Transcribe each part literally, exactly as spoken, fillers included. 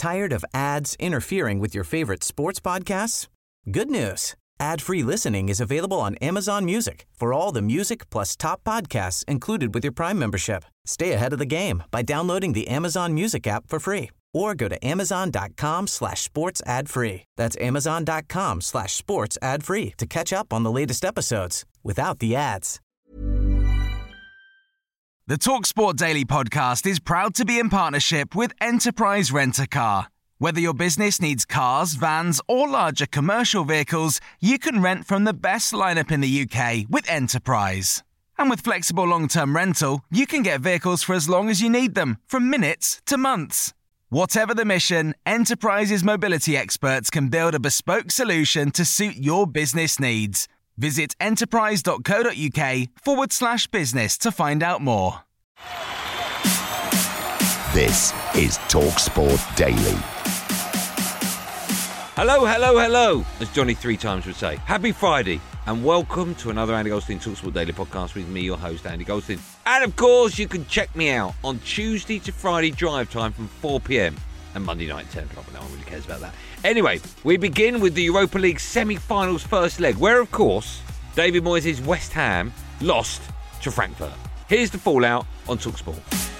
Tired of ads interfering with your favorite sports podcasts? Good news. Ad-free listening is available on Amazon Music for all the music plus top podcasts included with your Prime membership. Stay ahead of the game by downloading the Amazon Music app for free or go to amazon.com slash sports ad free. That's amazon.com slash sports ad free to catch up on the latest episodes without the ads. The TalkSport Daily podcast is proud to be in partnership with Enterprise Rent-A-Car. Whether your business needs cars, vans, or larger commercial vehicles, you can rent from the best lineup in the U K with Enterprise. And with flexible long-term rental, you can get vehicles for as long as you need them, from minutes to months. Whatever the mission, Enterprise's mobility experts can build a bespoke solution to suit your business needs. Visit enterprise.co.uk forward slash business to find out more. This is TalkSport Daily. Hello, hello, hello, as Johnny three times would say. Happy Friday, and welcome to another Andy Goldstein TalkSport Daily podcast with me, your host, Andy Goldstein. And of course, you can check me out on Tuesday to Friday drive time from four p.m. and Monday night ten o'clock, but no one really cares about that. Anyway, we begin with the Europa League semi-finals first leg, where, of course, David Moyes' West Ham lost to Frankfurt. Here's the fallout on TalkSport.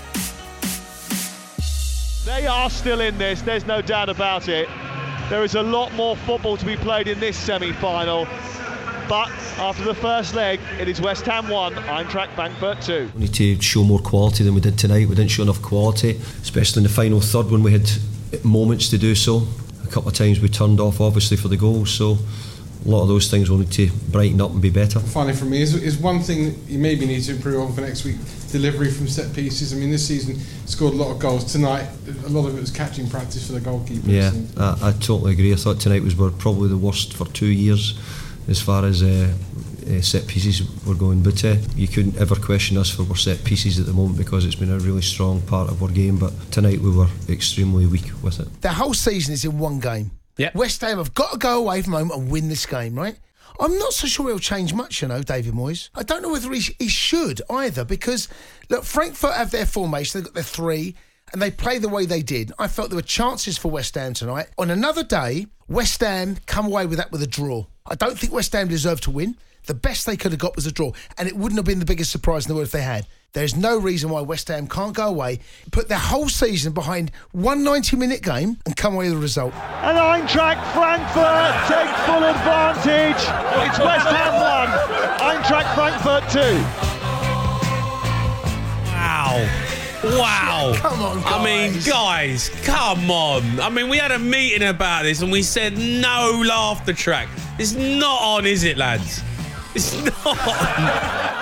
They are still in this, there's no doubt about it. There is a lot more football to be played in this semi-final. But after the first leg, it is West Ham one, Eintracht Frankfurt two. We need to show more quality than we did tonight. We didn't show enough quality, especially in the final third when we had moments to do so. A couple of times we turned off, obviously, for the goals. So a lot of those things will need to brighten up and be better. Finally, for me, is, is one thing that you maybe need to improve on for next week: delivery from set pieces. I mean, this season scored a lot of goals. Tonight, a lot of it was catching practice for the goalkeeper. Yeah, I, I totally agree. I thought tonight was probably the worst for two years as far as uh, uh, set pieces were going. But uh, you couldn't ever question us for our set pieces at the moment because it's been a really strong part of our game. But tonight we were extremely weak with it. The whole season is in one game. Yep. West Ham have got to go away from home and win this game, right? I'm not so sure he'll change much, you know, David Moyes. I don't know whether he, he should either because, look, Frankfurt have their formation, they've got their three, and they play the way they did. I felt there were chances for West Ham tonight. On another day, West Ham come away with that with a draw. I don't think West Ham deserved to win. The best they could have got was a draw, and it wouldn't have been the biggest surprise in the world if they had. There's no reason why West Ham can't go away, put their whole season behind one ninety-minute game and come away with a result. And Eintracht Frankfurt take full advantage. It's West Ham one, Eintracht Frankfurt two. Wow. Wow. Come on, guys. I mean, guys, come on. I mean, we had a meeting about this and we said no laughter track. It's not on, is it, lads? It's not on.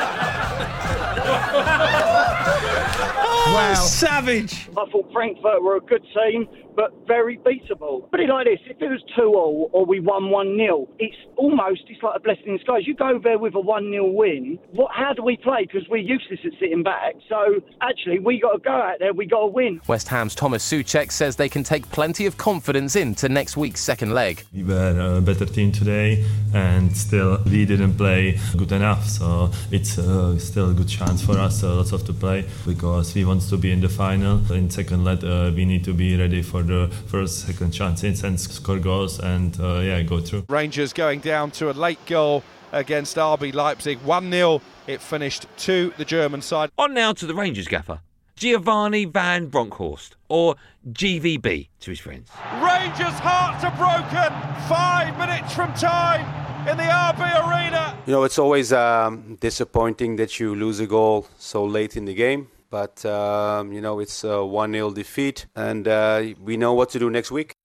Oh, wow. Savage. I thought Frankfurt were a good team, but very beatable. Put it like this, if it was two all or we won one nil, it's almost, it's like a blessing in disguise. You go there with a one nil win, what? How do we play? Because we're useless at sitting back. So, actually, we got to go out there, we got to win. West Ham's Thomas Souček says they can take plenty of confidence into next week's second leg. We were a better team today, and still we didn't play good enough. So it's uh, still a good chance for us, uh, lots of to play, because we want to be in the final. In second leg, uh, we need to be ready for the first, second chances and score goals and uh, yeah, go through. Rangers going down to a late goal against R B Leipzig, one nil. It finished to the German side. On now to the Rangers gaffer, Giovanni Van Bronckhorst, or G V B to his friends. Rangers' hearts are broken. Five minutes from time in the R B Arena. You know, it's always um, disappointing that you lose a goal so late in the game. But, um, you know, it's a one nil defeat, and uh, we know what to do next week.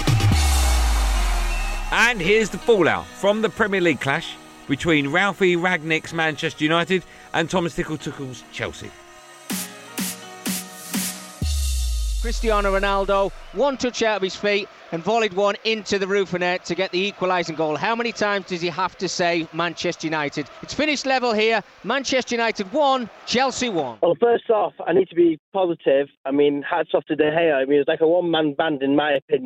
And here's the fallout from the Premier League clash between Ralphie Rangnick's Manchester United and Thomas Tuchel's Chelsea. Cristiano Ronaldo, one touch out of his feet and volleyed one into the roof of net to get the equalising goal. How many times does he have to say Manchester United? It's finished level here. Manchester United won, Chelsea won. Well, first off, I need to be positive. I mean, hats off to De Gea. I mean, it's like a one-man band in my opinion.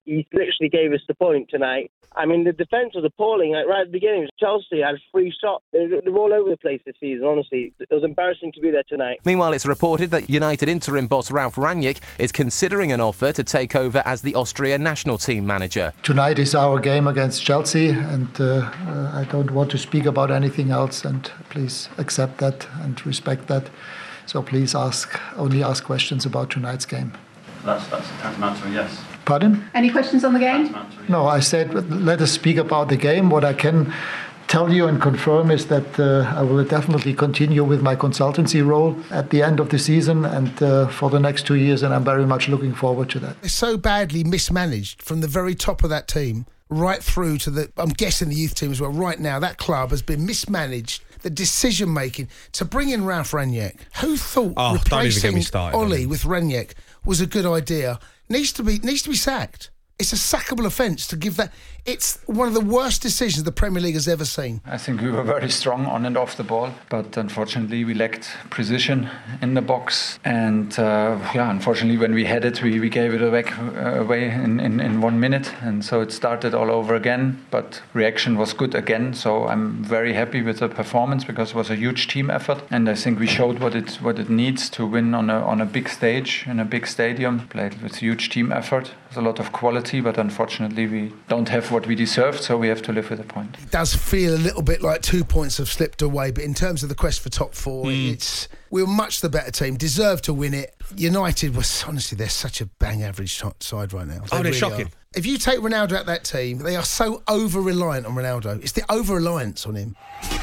he literally gave us the point tonight. I mean, the defence was appalling. Like, right at the beginning, Chelsea had three shots. They're, they're all over the place this season, honestly. It was embarrassing to be there tonight. Meanwhile, it's reported that United interim boss Ralf Rangnick is considering an offer to take over as the Austria national team manager. Tonight is our game against Chelsea, and uh, uh, I don't want to speak about anything else, and please accept that and respect that. So please ask, only ask questions about tonight's game. That's, that's tantamount to a yes. Pardon? Any questions on the game? No, I said let us speak about the game. What I can tell you and confirm is that uh, I will definitely continue with my consultancy role at the end of the season and uh, for the next two years, and I'm very much looking forward to that. It's so badly mismanaged from the very top of that team right through to the, I'm guessing the youth team as well. Right now, that club has been mismanaged. The decision-making to bring in Ralf Rangnick. Who thought oh, replacing Ollie with Rangnick was a good idea? Needs to be needs to be sacked. It's a sackable offence to give that. It's one of the worst decisions the Premier League has ever seen. I think we were very strong on and off the ball, but unfortunately we lacked precision in the box. And uh, yeah, unfortunately when we had it, we, we gave it away, uh, away in, in, in one minute. And so it started all over again, but reaction was good again. So I'm very happy with the performance because it was a huge team effort. And I think we showed what it what it needs to win on a, on a big stage, in a big stadium. Played with huge team effort. There's a lot of quality, but unfortunately we don't have what we deserved, so we have to live with a point. It does feel a little bit like two points have slipped away, but in terms of the quest for top four, mm. it's we were much the better team, deserved to win it. United was, honestly, they're such a bang average side right now. They oh, they're really shocking. Are. If you take Ronaldo out that team, they are so over-reliant on Ronaldo. It's the over-reliance on him.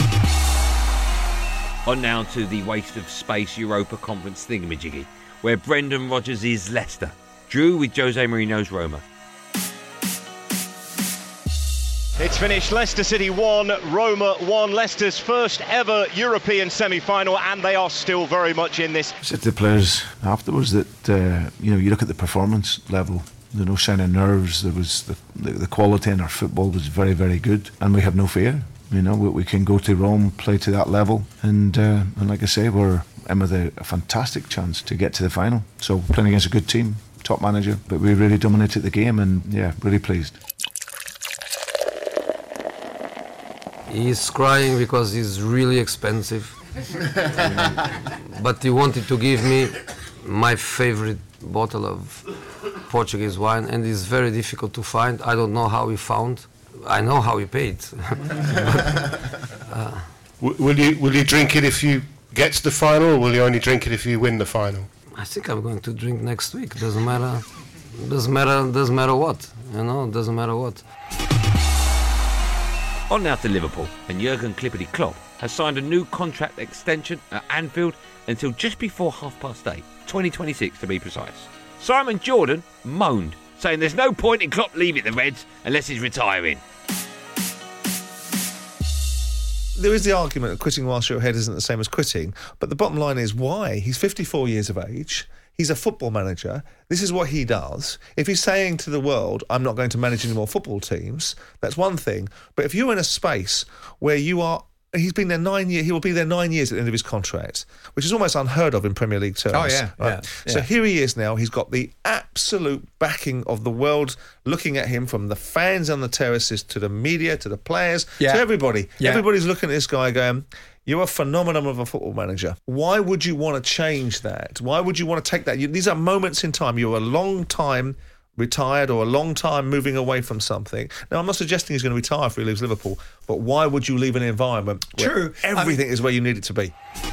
On now to the waste of space Europa Conference thingamajiggy, where Brendan Rodgers is Leicester. Drew with Jose Mourinho's Roma. It's finished Leicester City one, Roma one. Leicester's first ever European semi-final, and they are still very much in this. I said to the players afterwards that uh, you know, you look at the performance level. There were no sign of nerves. There was the, the, the quality in our football was very, very good, and we have no fear. You know, we, we can go to Rome, play to that level, and uh, and like I say, we're in with a, a fantastic chance to get to the final. So playing against a good team, top manager, but we really dominated the game, and yeah, really pleased. He's crying because he's really expensive. But he wanted to give me my favorite bottle of Portuguese wine, and it's very difficult to find. I don't know how he found. I know how he paid. but, uh, will you will you drink it if you get to the final, or will you only drink it if you win the final? I think I'm going to drink next week. Doesn't matter. Doesn't matter. Doesn't matter what. You know. Doesn't matter what. On now to Liverpool, and Jurgen Klippity Klopp has signed a new contract extension at Anfield until just before half past eight, twenty twenty-six to be precise. Simon Jordan moaned, saying there's no point in Klopp leaving the Reds unless he's retiring. There is the argument that quitting whilst you're ahead isn't the same as quitting, but the bottom line is why? He's fifty-four years of age. He's a football manager. This is what he does. If he's saying to the world, I'm not going to manage any more football teams, that's one thing. But if you're in a space where you are, he's been there nine years, he will be there nine years at the end of his contract, which is almost unheard of in Premier League terms. Oh, yeah. Right? yeah, so yeah. here he is now. He's got the absolute backing of the world looking at him, from the fans on the terraces to the media to the players yeah. to everybody. Yeah. Everybody's looking at this guy going, you're a phenomenon of a football manager. Why would you want to change that? Why would you want to take that? You, these are moments in time. You're a long time retired or a long time moving away from something. Now, I'm not suggesting he's going to retire if he leaves Liverpool, but why would you leave an environment where True. everything I mean, is where you need it to be?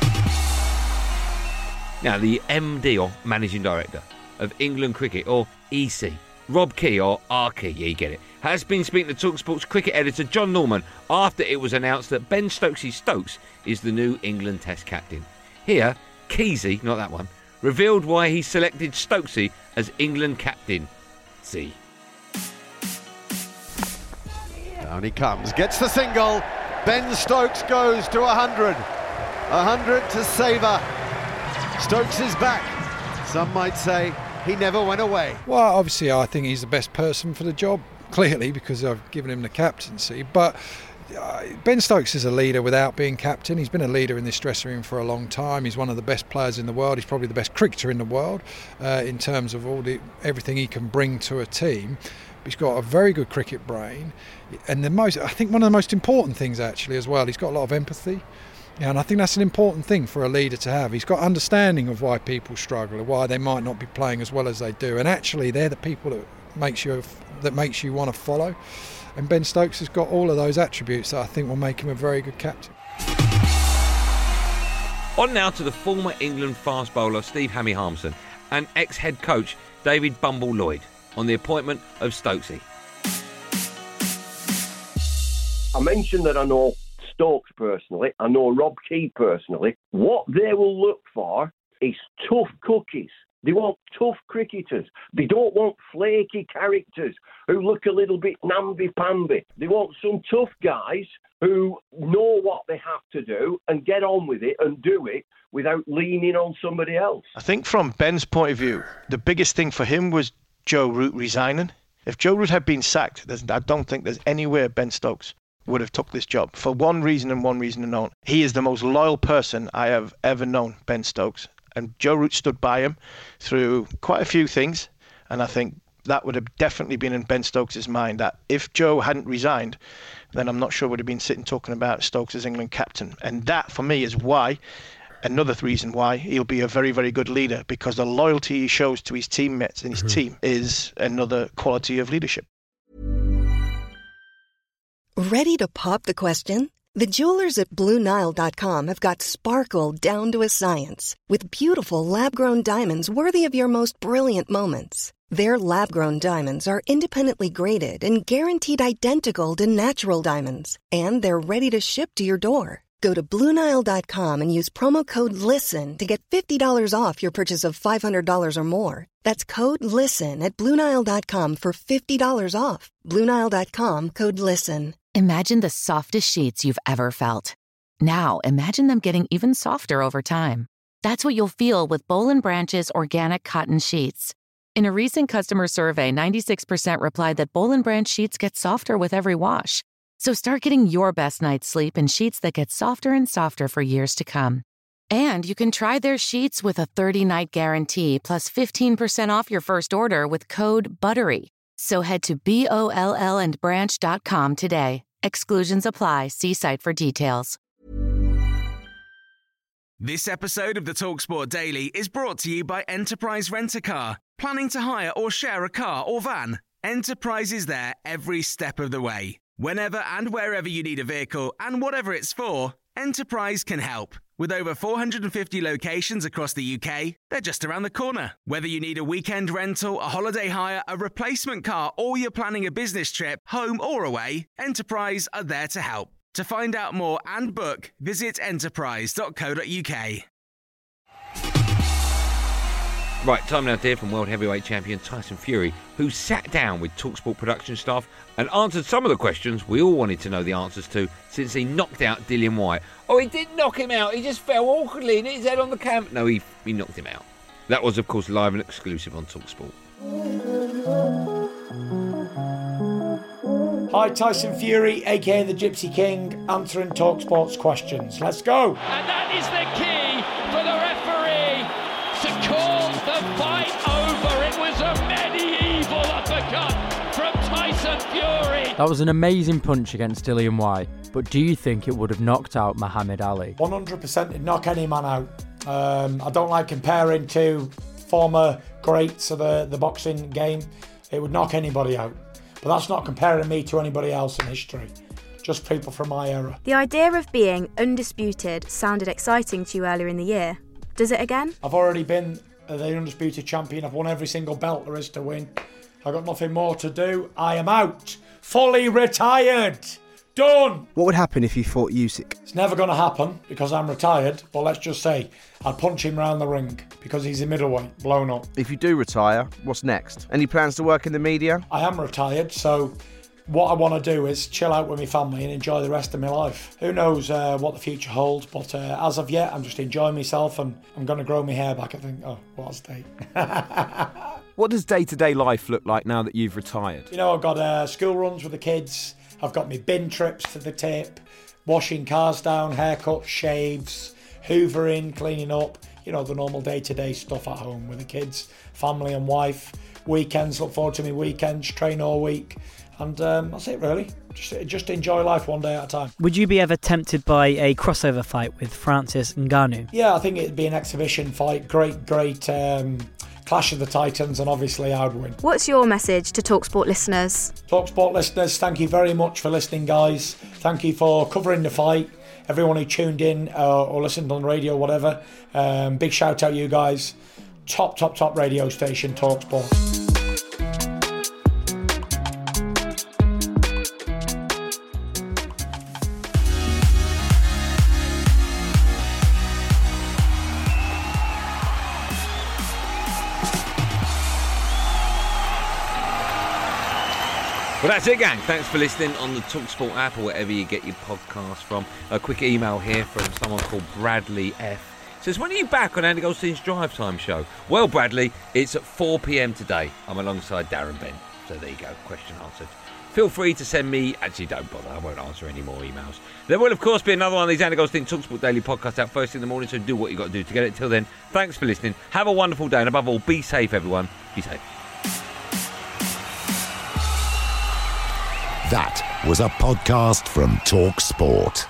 Now, the M D, or Managing Director, of England Cricket, or E C, Rob Key, or R Key, yeah, you get it, has been speaking to TalkSport's cricket editor John Norman after it was announced that Ben Stokesy Stokes is the new England Test captain. Here, Keysy, not that one, revealed why he selected Stokesy as England captain. See. Down he comes, gets the single. Ben Stokes goes to one hundred. one hundred to savour. Stokes is back. Some might say he never went away. Well, obviously I think he's the best person for the job, clearly, because I've given him the captaincy. But uh, Ben Stokes is a leader without being captain. He's been a leader in this dressing room for a long time. He's one of the best players in the world. He's probably the best cricketer in the world uh, in terms of all the everything he can bring to a team. He's got a very good cricket brain, and the most, I think one of the most important things actually as well, he's got a lot of empathy. Yeah, and I think that's an important thing for a leader to have. He's got understanding of why people struggle, or why they might not be playing as well as they do, and actually they're the people that makes you that makes you want to follow. And Ben Stokes has got all of those attributes that I think will make him a very good captain. On now to the former England fast bowler Steve Hammy Harmson and ex-head coach David Bumble Lloyd on the appointment of Stokesy. I mentioned that I know Stokes personally, I know Rob Key personally. What they will look for is tough cookies. They want tough cricketers. They don't want flaky characters who look a little bit namby-pamby. They want some tough guys who know what they have to do and get on with it and do it without leaning on somebody else. I think from Ben's point of view, the biggest thing for him was Joe Root resigning. If Joe Root had been sacked, I don't think there's anywhere Ben Stokes would have took this job. For one reason and one reason alone. He is the most loyal person I have ever known, Ben Stokes. And Joe Root stood by him through quite a few things. And I think that would have definitely been in Ben Stokes' mind, that if Joe hadn't resigned, then I'm not sure we'd have been sitting talking about Stokes as England captain. And that, for me, is why, another reason why, he'll be a very, very good leader, because the loyalty he shows to his teammates and his mm-hmm. team is another quality of leadership. Ready to pop the question? The jewelers at Blue Nile dot com have got sparkle down to a science with beautiful lab-grown diamonds worthy of your most brilliant moments. Their lab-grown diamonds are independently graded and guaranteed identical to natural diamonds, and they're ready to ship to your door. Go to Blue Nile dot com and use promo code LISTEN to get fifty dollars off your purchase of five hundred dollars or more. That's code LISTEN at Blue Nile dot com for fifty dollars off. Blue Nile dot com, code LISTEN. Imagine the softest sheets you've ever felt. Now, imagine them getting even softer over time. That's what you'll feel with Boll and Branch's organic cotton sheets. In a recent customer survey, ninety-six percent replied that Boll and Branch sheets get softer with every wash. So start getting your best night's sleep in sheets that get softer and softer for years to come. And you can try their sheets with a thirty-night guarantee plus fifteen percent off your first order with code BUTTERY. So head to B O L L and branch dot com today. Exclusions apply. See site for details. This episode of the TalkSport Daily is brought to you by Enterprise Rent-A-Car. Planning to hire or share a car or van? Enterprise is there every step of the way. Whenever and wherever you need a vehicle and whatever it's for, Enterprise can help. With over four hundred fifty locations across the U K, they're just around the corner. Whether you need a weekend rental, a holiday hire, a replacement car, or you're planning a business trip, home or away, Enterprise are there to help. To find out more and book, visit enterprise dot co dot U K. Right, time now to hear from World Heavyweight Champion Tyson Fury, who sat down with TalkSport production staff and answered some of the questions we all wanted to know the answers to since he knocked out Dillian Whyte. Oh, he didn't knock him out. He just fell awkwardly and hit his head on the camp. No, he, he knocked him out. That was, of course, live and exclusive on TalkSport. Hi, Tyson Fury, a k a the Gypsy King, answering TalkSport's questions. Let's go. And that is the key for the referee to call the fight over. It was a medieval uppercut from Tyson Fury. That was an amazing punch against Dillian Whyte, but do you think it would have knocked out Muhammad Ali? one hundred percent it'd knock any man out. Um, I don't like comparing to former greats of the, the boxing game. It would knock anybody out. But that's not comparing me to anybody else in history. Just people from my era. The idea of being undisputed sounded exciting to you earlier in the year. Does it again? I've already been the undisputed champion. I've won every single belt there is to win. I've got nothing more to do. I am out. Fully retired. Done. What would happen if you fought Usyk? It's never going to happen because I'm retired. But let's just say I'd punch him round the ring because he's a middleweight, blown up. If you do retire, what's next? Any plans to work in the media? I am retired, so what I want to do is chill out with my family and enjoy the rest of my life. Who knows uh, what the future holds, but uh, as of yet, I'm just enjoying myself and I'm going to grow my hair back, I think. Oh, what a state. What does day-to-day life look like now that you've retired? You know, I've got uh, school runs with the kids. I've got my bin trips to the tip, washing cars down, haircuts, shaves, hoovering, cleaning up. You know, the normal day-to-day stuff at home with the kids, family and wife. weekends, look forward to my weekends, train all week. And um, that's it, really. Just, just enjoy life one day at a time. Would you be ever tempted by a crossover fight with Francis Ngannou? Yeah, I think it'd be an exhibition fight. Great, great um, clash of the titans, and obviously I'd win. What's your message to TalkSport listeners? TalkSport listeners, thank you very much for listening, guys. Thank you for covering the fight. Everyone who tuned in uh, or listened on the radio, whatever. Um, big shout out you guys. Top, top, top radio station, TalkSport. Well, that's it, gang. Thanks for listening on the TalkSport app or wherever you get your podcast from. A quick email here from someone called Bradley F. Says, when are you back on Andy Goldstein's Drive Time show? Well, Bradley, it's at four p.m. today. I'm alongside Darren Bent. So there you go. Question answered. Feel free to send me... Actually, don't bother. I won't answer any more emails. There will, of course, be another one of these Andy Goldstein TalkSport Daily podcasts out first in the morning, so do what you got to do to get it. Till then, thanks for listening. Have a wonderful day, and above all, be safe, everyone. Be safe. That was a podcast from TalkSport.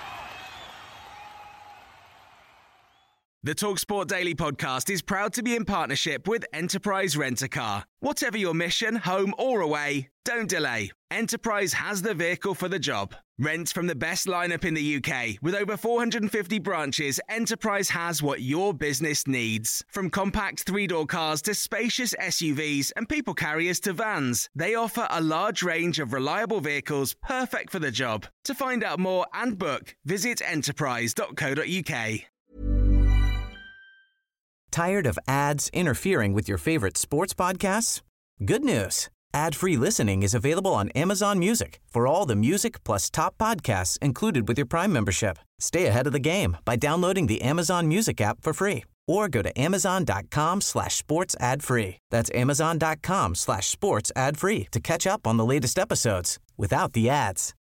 The TalkSport Daily podcast is proud to be in partnership with Enterprise Rent-A-Car. Whatever your mission, home or away, don't delay. Enterprise has the vehicle for the job. Rent from the best lineup in the U K. With over four hundred fifty branches, Enterprise has what your business needs. From compact three-door cars to spacious S U Vs and people carriers to vans, they offer a large range of reliable vehicles perfect for the job. To find out more and book, visit enterprise dot co dot uk. Tired of ads interfering with your favorite sports podcasts? Good news. Ad-free listening is available on Amazon Music for all the music plus top podcasts included with your Prime membership. Stay ahead of the game by downloading the Amazon Music app for free or go to amazon.com slash sports ad free. That's amazon.com slash sports ad free to catch up on the latest episodes without the ads.